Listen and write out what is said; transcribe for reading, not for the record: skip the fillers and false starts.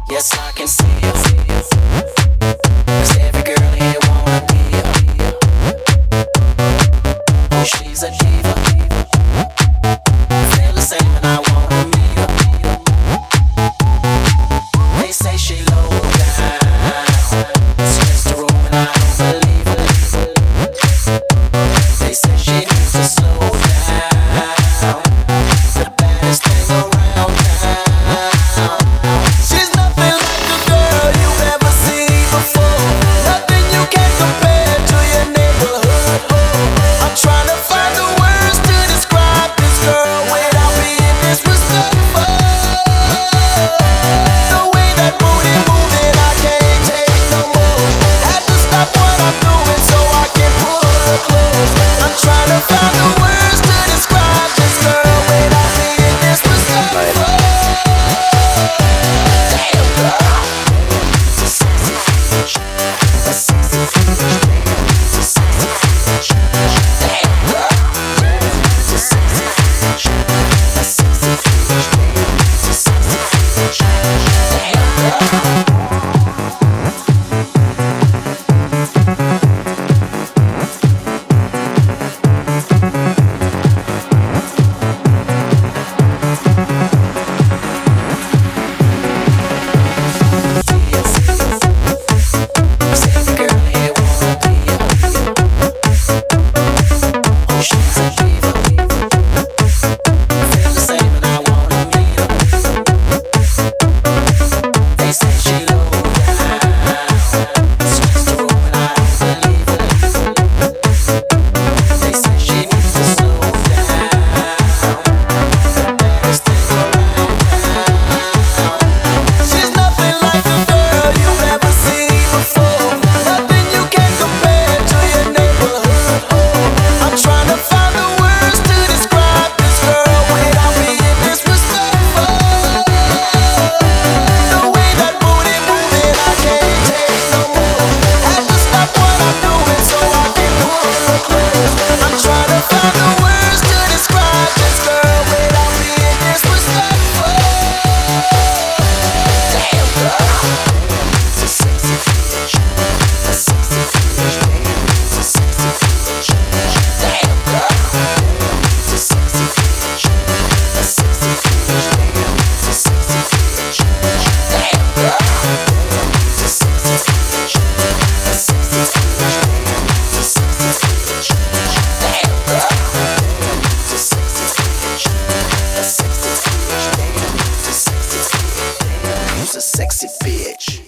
Yes, I can see it. 'Cause every girl here wanna be her. Oh, she's a diva. Feel the same and I wanna meet her. They say she low down. Stress the room and I don't believe it. They say she needs to slow down. The baddest thing around town. She's nothing like a girl you've ever seen before. Nothing you can compare to your neighborhood. I'm trying to find the words to describe this girl without being disrespectful. The way that booty moving, I can't take no more. Had to stop what I'm doing so I can pull her close. I'm trying to find the words to describe this girl without being disrespectful. Damn girl, a sexy bitch, a sexy bitch, a sexy bitch. Damn girl, a sexy bitch, a sexy bitch, a sexy bitch. Damn girl. A sexy bitch.